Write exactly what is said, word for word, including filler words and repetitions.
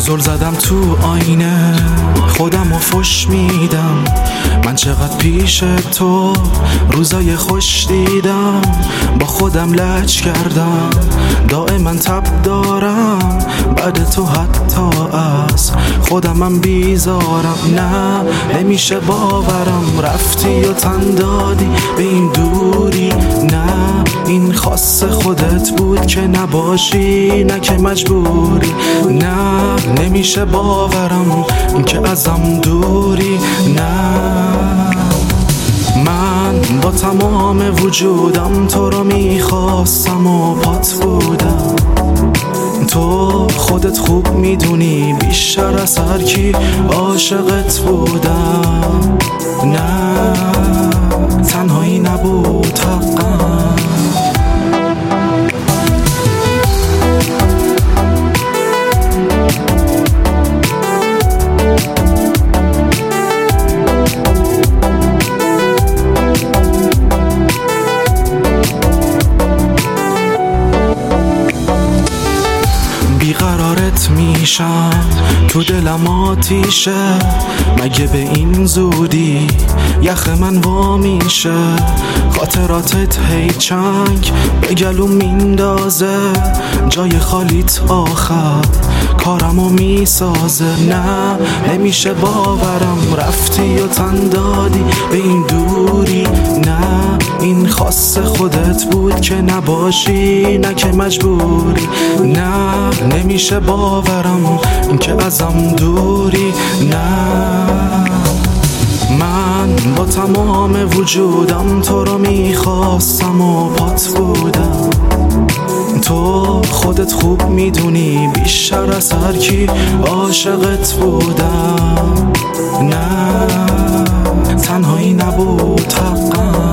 زل زدم تو آینه خودم رو فش میدم، من چقدر پیش تو روزای خوش دیدم، با خودم لج کردم دائما تب دارم، بعد تو حتی از خودمم بیزارم. نه نمیشه باورم رفتی و تن دادی به این دوری، نه این خاص خودت بود که نباشی نه که مجبوری، نه نمیشه باورم این که ازم دوری، نه من با تمام وجودم تو رو میخواستم و پات بودم، تو خودت خوب میدونی بیشتر از هر کی عاشقت بودم، نه تنهایی نبود حقم. بیقرارت میشم تو دلم آتیشه، مگه به این زودی یخ من وا میشه، خاطراتت هی چنگ به گلوم میندازه، جای خالیت آخر کارمو میسازه، نه نمیشه باورم رفتی و تن دادی به این دوری، نه این خاص خودت بود که نباشی نه که مجبوری، نه نمیشه باورم این که ازم دوری، نه من با تمام وجودم تو رو میخواستم و پات بودم، تو خودت خوب میدونی بیشتر از هر کی عاشقت بودم، نه تنهایی نبود حقم.